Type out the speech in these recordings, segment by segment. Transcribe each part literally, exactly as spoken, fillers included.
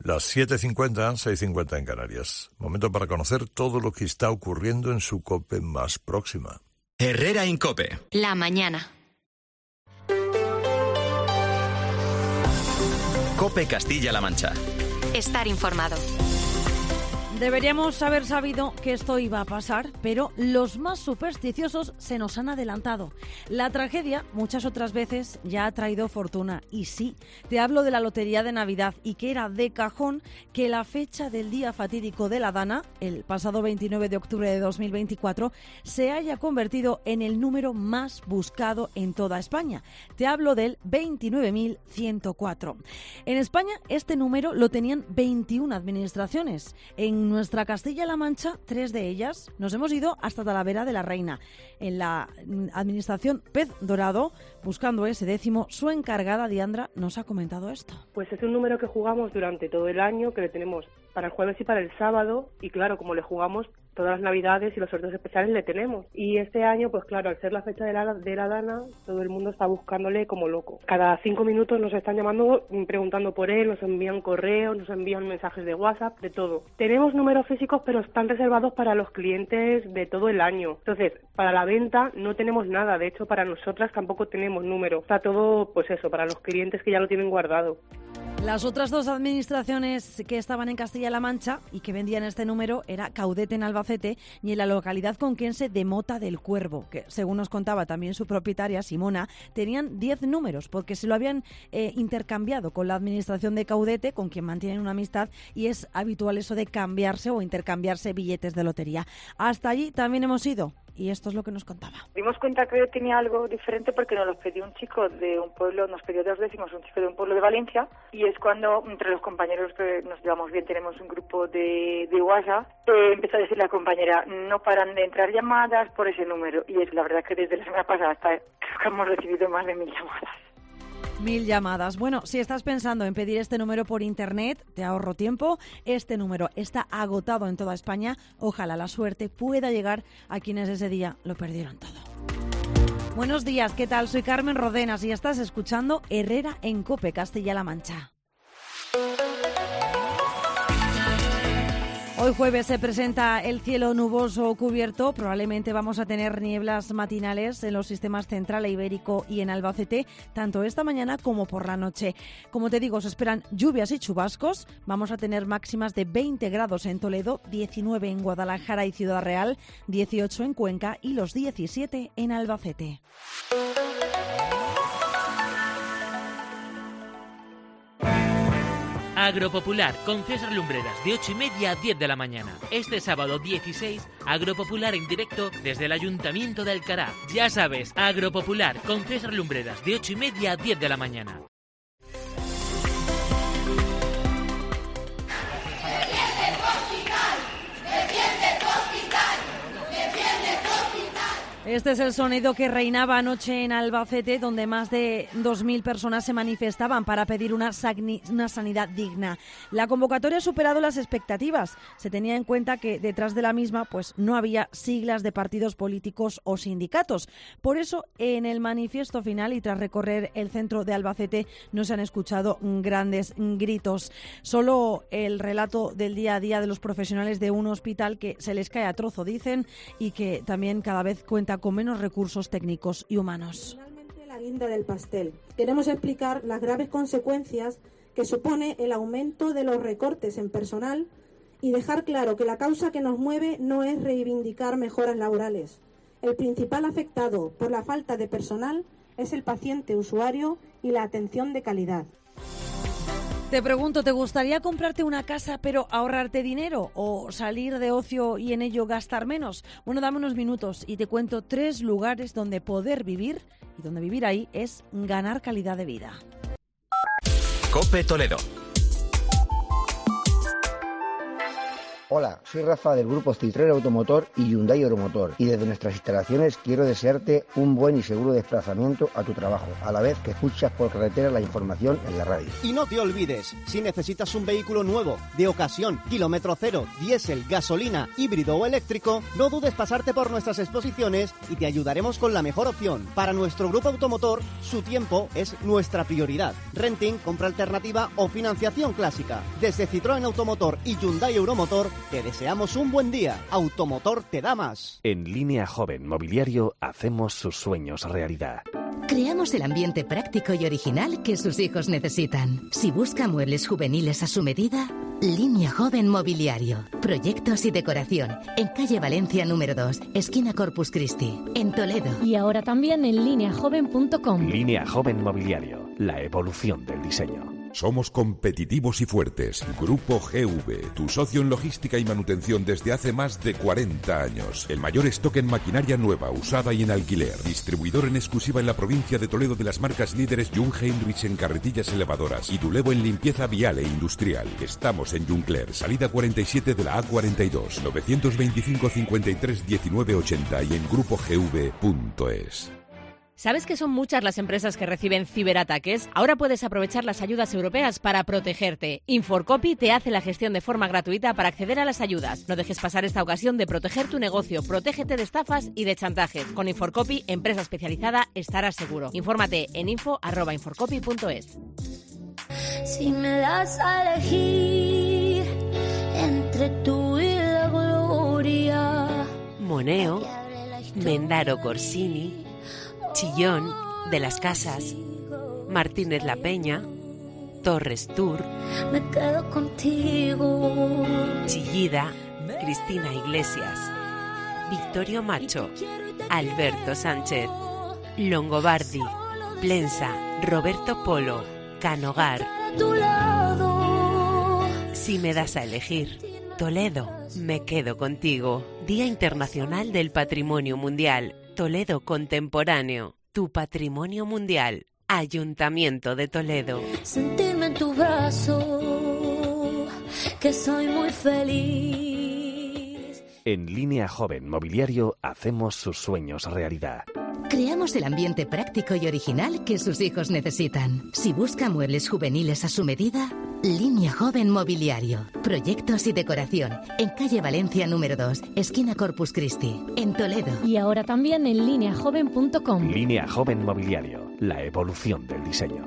Las siete cincuenta, seis cincuenta en Canarias. Momento para conocer todo lo que está ocurriendo en su COPE más próxima. Herrera en COPE. La mañana. COPE Castilla-La Mancha. Estar informado. Deberíamos haber sabido que esto iba a pasar, pero los más supersticiosos se nos han adelantado. La tragedia, muchas otras veces, ya ha traído fortuna. Y sí, te hablo de la lotería de Navidad y que era de cajón que la fecha del día fatídico de la Dana, el pasado veintinueve de octubre de dos mil veinticuatro, se haya convertido en el número más buscado en toda España. Te hablo del veintinueve mil ciento cuatro. En España, este número lo tenían veintiuna administraciones. En nuestra Castilla-La Mancha, tres de ellas, nos hemos ido hasta Talavera de la Reina. En la administración Pez Dorado, buscando ese décimo, su encargada, Diandra, nos ha comentado esto. Pues es un número que jugamos durante todo el año, que le tenemos para el jueves y para el sábado, y claro, como le jugamos todas las navidades y los sorteos especiales le tenemos. Y este año, pues claro, al ser la fecha de la, de la Dana, todo el mundo está buscándole como loco. Cada cinco minutos nos están llamando, preguntando por él, nos envían correos, nos envían mensajes de WhatsApp, de todo. Tenemos números físicos, pero están reservados para los clientes de todo el año. Entonces, para la venta no tenemos nada. De hecho, para nosotras tampoco tenemos número. Está todo, pues eso, para los clientes que ya lo tienen guardado. Las otras dos administraciones que estaban en Castilla-La Mancha y que vendían este número era Caudete en Albacete y en la localidad conquense de Mota del Cuervo, que según nos contaba también su propietaria, Simona, tenían diez números porque se lo habían eh, intercambiado con la administración de Caudete, con quien mantienen una amistad, y es habitual eso de cambiarse o intercambiarse billetes de lotería. Hasta allí también hemos ido. Y esto es lo que nos contaba. Dimos cuenta que tenía algo diferente porque nos lo pidió un chico de un pueblo, nos pidió dos décimos, un chico de un pueblo de Valencia, y es cuando entre los compañeros que nos llevamos bien, tenemos un grupo de, de WhatsApp, eh, empezó a decir la compañera, no paran de entrar llamadas por ese número, y es la verdad que desde la semana pasada hasta creo que hemos recibido más de mil llamadas. Mil llamadas. Bueno, si estás pensando en pedir este número por internet, te ahorro tiempo. Este número está agotado en toda España. Ojalá la suerte pueda llegar a quienes ese día lo perdieron todo. Buenos días, ¿qué tal? Soy Carmen Rodenas y estás escuchando Herrera en COPE Castilla-La Mancha. Hoy jueves se presenta el cielo nuboso o cubierto. Probablemente vamos a tener nieblas matinales en los sistemas Central e Ibérico y en Albacete, tanto esta mañana como por la noche. Como te digo, se esperan lluvias y chubascos. Vamos a tener máximas de veinte grados en Toledo, diecinueve en Guadalajara y Ciudad Real, dieciocho en Cuenca y los diecisiete en Albacete. Agropopular con César Lumbreras de ocho y media a diez de la mañana. Este sábado dieciséis, Agropopular en directo desde el Ayuntamiento de Alcaraz. Ya sabes, Agropopular con César Lumbreras de ocho y media a diez de la mañana. Este es el sonido que reinaba anoche en Albacete, donde más de dos mil personas se manifestaban para pedir una, sagni- una sanidad digna. La convocatoria ha superado las expectativas. Se tenía en cuenta que detrás de la misma pues, no había siglas de partidos políticos o sindicatos. Por eso, en el manifiesto final y tras recorrer el centro de Albacete, no se han escuchado grandes gritos. Solo el relato del día a día de los profesionales de un hospital que se les cae a trozo, dicen, y que también cada vez cuenta con menos recursos técnicos y humanos. Finalmente, la guinda del pastel. Queremos explicar las graves consecuencias que supone el aumento de los recortes en personal y dejar claro que la causa que nos mueve no es reivindicar mejoras laborales. El principal afectado por la falta de personal es el paciente usuario y la atención de calidad. Te pregunto, ¿te gustaría comprarte una casa pero ahorrarte dinero o salir de ocio y en ello gastar menos? Bueno, dame unos minutos y te cuento tres lugares donde poder vivir y donde vivir ahí es ganar calidad de vida. COPE Toledo. Hola, soy Rafa del grupo Citroën Automotor y Hyundai Euromotor y desde nuestras instalaciones quiero desearte un buen y seguro desplazamiento a tu trabajo, a la vez que escuchas por carretera la información en la radio. Y no te olvides, si necesitas un vehículo nuevo, de ocasión, kilómetro cero, diésel, gasolina, híbrido o eléctrico, no dudes pasarte por nuestras exposiciones y te ayudaremos con la mejor opción. Para nuestro grupo automotor, su tiempo es nuestra prioridad. Renting, compra alternativa o financiación clásica. Desde Citroën Automotor y Hyundai Euromotor, te deseamos un buen día. Automotor te da más. En Línea Joven Mobiliario hacemos sus sueños realidad. Creamos el ambiente práctico y original que sus hijos necesitan. Si busca muebles juveniles a su medida, Línea Joven Mobiliario. Proyectos y decoración. En calle Valencia número dos, esquina Corpus Christi, en Toledo. Y ahora también en línea joven punto com. Línea Joven Mobiliario. La evolución del diseño. Somos competitivos y fuertes. Grupo G V, tu socio en logística y manutención desde hace más de cuarenta años. El mayor stock en maquinaria nueva, usada y en alquiler. Distribuidor en exclusiva en la provincia de Toledo de las marcas líderes Jungheinrich en carretillas elevadoras y Dulevo en limpieza vial e industrial. Estamos en Juncler, salida cuarenta y siete de la A cuarenta y dos, novecientos veinticinco cincuenta y tres diecinueve ochenta y en grupo g v punto es. ¿Sabes que son muchas las empresas que reciben ciberataques? Ahora puedes aprovechar las ayudas europeas para protegerte. Inforcopy te hace la gestión de forma gratuita para acceder a las ayudas. No dejes pasar esta ocasión de proteger tu negocio. Protégete de estafas y de chantajes. Con Inforcopy, empresa especializada, estarás seguro. Infórmate en info arroba inforcopy punto es. Si me das a elegir entre tú y la gloria. Moneo, Mendaro Corsini, Chillón, de las Casas, Martínez La Peña, Torres Tour, me quedo contigo. Chillida, Cristina Iglesias, Victorio Macho, Alberto Sánchez, Longobardi, Plensa, Roberto Polo, Canogar. Si me das a elegir, Toledo, me quedo contigo. Día Internacional del Patrimonio Mundial. Toledo Contemporáneo, tu patrimonio mundial. Ayuntamiento de Toledo. Sentirme en tu brazo, que soy muy feliz. En Línea Joven Mobiliario hacemos sus sueños realidad. Creamos el ambiente práctico y original que sus hijos necesitan. Si busca muebles juveniles a su medida, Línea Joven Mobiliario. Proyectos y decoración. En calle Valencia número dos, esquina Corpus Christi, en Toledo. Y ahora también en línea joven punto com. Línea Joven Mobiliario. La evolución del diseño.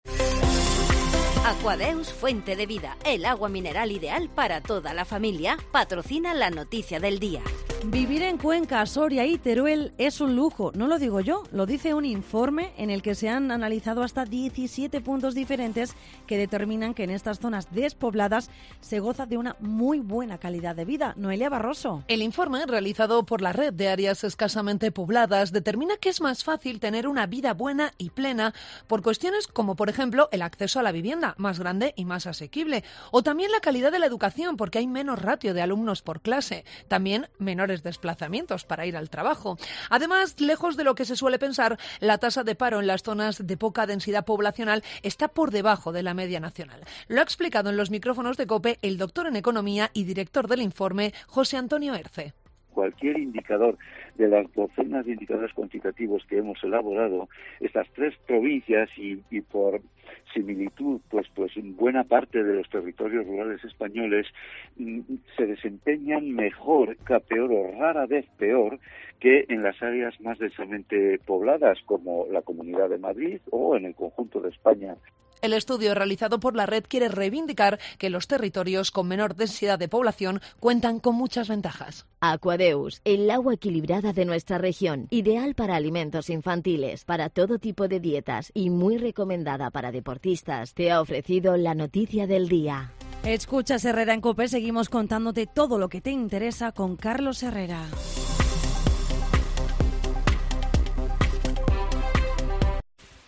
Aquadeus Fuente de Vida, el agua mineral ideal para toda la familia, patrocina la noticia del día. Vivir en Cuenca, Soria y Teruel es un lujo, no lo digo yo, lo dice un informe en el que se han analizado hasta diecisiete puntos diferentes que determinan que en estas zonas despobladas se goza de una muy buena calidad de vida. Noelia Barroso. El informe, realizado por la Red de Áreas Escasamente Pobladas, determina que es más fácil tener una vida buena y plena por cuestiones como, por ejemplo, el acceso a la vivienda, más grande y más asequible, o también la calidad de la educación, porque hay menos ratio de alumnos por clase, también menores desplazamientos para ir al trabajo. Además, lejos de lo que se suele pensar, la tasa de paro en las zonas de poca densidad poblacional está por debajo de la media nacional. Lo ha explicado en los micrófonos de COPE el doctor en Economía y director del informe, José Antonio Erce. Cualquier indicador de las docenas de indicadores cuantitativos que hemos elaborado, estas tres provincias y, y por similitud, pues, pues en buena parte de los territorios rurales españoles mm, se desempeñan mejor, que peor o rara vez peor, que en las áreas más densamente pobladas, como la Comunidad de Madrid o en el conjunto de España. El estudio realizado por la red quiere reivindicar que los territorios con menor densidad de población cuentan con muchas ventajas. Aquadeus, el agua equilibrada de nuestra región, ideal para alimentos infantiles, para todo tipo de dietas y muy recomendada para deportistas, te ha ofrecido la noticia del día. Escuchas Herrera en COPE, seguimos contándote todo lo que te interesa con Carlos Herrera.